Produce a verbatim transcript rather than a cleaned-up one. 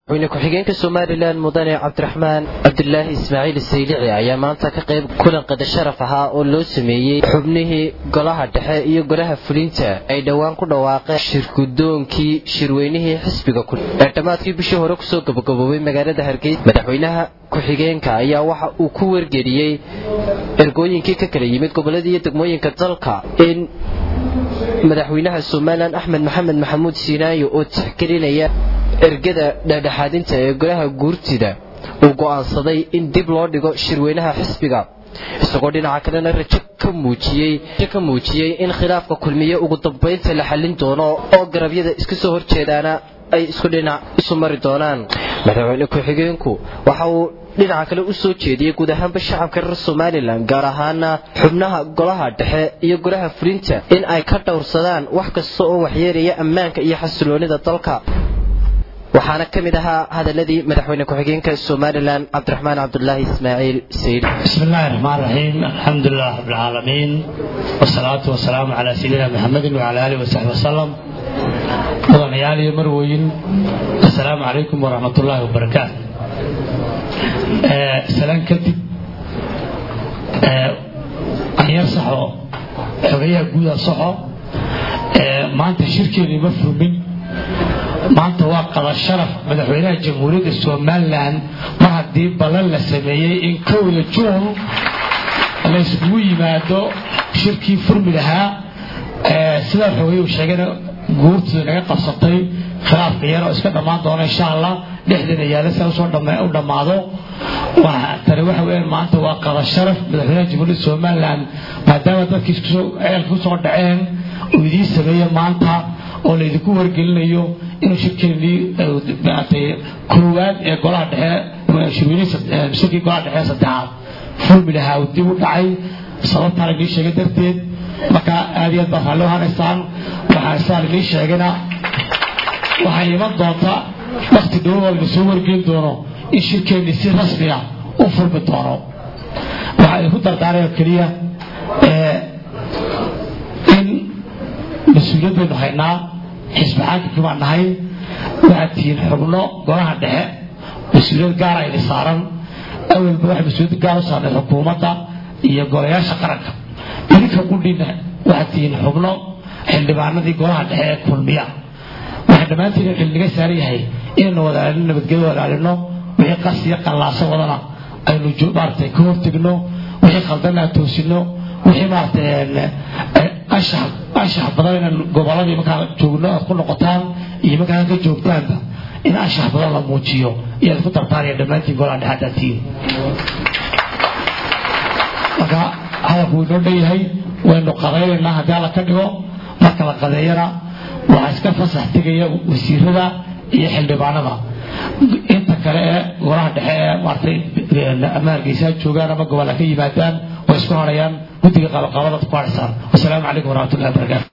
وين ku-xigeenka Soomaaliland mudane Cabdiraxmaan Cabdullaahi Ismaaciil Saylici ayaa maanta ka qayb kulan qada sharaf ah oo loo sameeyay xubnihii golaha dhexe iyo golaha fulinta ay dhawaan ku dhawaaqeen shirkudoonkii shirweynihii xisbiga ku dhamaadkii bishii hore ku soo gabagaboobay magaalada Hargeysa. Madaxweynaha ku-xigeenka ayaa waxa uu ku wargeliyay ergooyinkii ka kala yimid goboladii iyo degmooyinka dalka in madaxweynaha Soomaaliland Axmed Maxamed Maxamuud Siinaayo oo tixgelinaya ergada dhexdhexaadinta ee golaha guurtida uu go'aansaday in dib loo dhigo shirweynaha xisbiga, isagoo dhinaca kalena rajo ka muujiyay ka muujiyay in khilaafka kulmiye ugu dambeynta la xallin doono oo garabyada iska soo horjeedana ay isku dhinac isu mari doonaan. madaxweyne ku-xigeenku waxa uu dhinaca kale u soo jeediyay guud ahaan shacabka reer Soomaaliland gaar ahaan xubnaha golaha dhexe iyo golaha fulinta in ay ka dhowrsadaan wax kasta oo waxyeelaya ammaanka iyo xasiloonida dalka. waxaana kamid ahaa hadaladii madaxweyne ku-xigeenka Soomaaliland Cabdiraxmaan Cabdullaahi Ismaaciil Saylici. Bismillahir Rahmaanir Rahiim. Alxamdulillaah rabbil caalamiin wasalaatu wasalaamu calaa sayyidina Muhammadin wa calaa aalihi wa sahbihi wasallam. Mudanayaal iyo marwooyin, assalaamu calaykum wa rahmatullaahi wa barakaatuh. ee salaan kadib ee ayar saxo xogayaha guud saxo ee maanta shirkeenu ma furmin. maanta waa qada sharaf madaxweynaha jamhuuriyadda Soomaaliland ma hadii balan la sameeyay in kowda Juun la isugu yimaado shirkii furmi lahaa ee sida xogayahu sheegana guurtida naga qabsatay khilaafka yar oo iska dhamaan doona insha Allah dhexdeena yaala soo soo dhameeyo dhamaado. waxa tani waxa weeyaan maanta waa qada sharaf madaxweynaha jamhuuriyadda Soomaaliland maadaama dadkii isku soo ay ku soo dhaceen oo idin sameeyay maanta oo la idinku wargelinayo inuu shirkeedii baatay koowaad ee golaha dhexe shirweynaha shirkii golaha dhexe saddexaad furmi lahaa uu dib u dhacay sababta la sheegay darteed. marka aad iyo aad baa loo haneysaan waxa saal la sheegana waxa iman doonta waqti dhow oo la soo wargelin doono in shirkeedii si rasmi ah u furmi doono. waxa uu dardaaraya kaliya ee in mas'uuliyadda haynaa xisbi xaakimka ma nahay waatiin xubno golaha dhexe mas'uuliyad gaar ah ay saaran awalba waxa mas'uuliyad gaar ah saaran xukuumadda iyo golayaasha qaranka. idinka qudina waatiin xubno xildhibaanadii golaha dhexe ee kulmiya waxa dhamaantiin xilliga saariyahay in wada nabadgelyo walaalino wixii qasiya qallaaso wadana aynu joobartay ka hortagno wixii khaldana toosino wixii maartay ashah ashah badan goboladii marka joogno ku noqotaan iyo marka ka joogtaanba in ashah badan la muujiyo iyo ku tartaariya dhamaantii golaha dhexdaatiin. marka hada uu noo dheeyahay waynu qadeeyna haddii la ka dhigo marka la qadeeyana waxa iska fasax tigaya wasiirada iyo xildhibaanada inta kale ee golaha dhexe ee maartay amaarkiisa joogaan ama gobolka ka yimaadaan oo isku horayaan guddiga qalqalada ku qaadaysan. Assalaamu calaykum wa rahmatullaahi wa barakaatuh.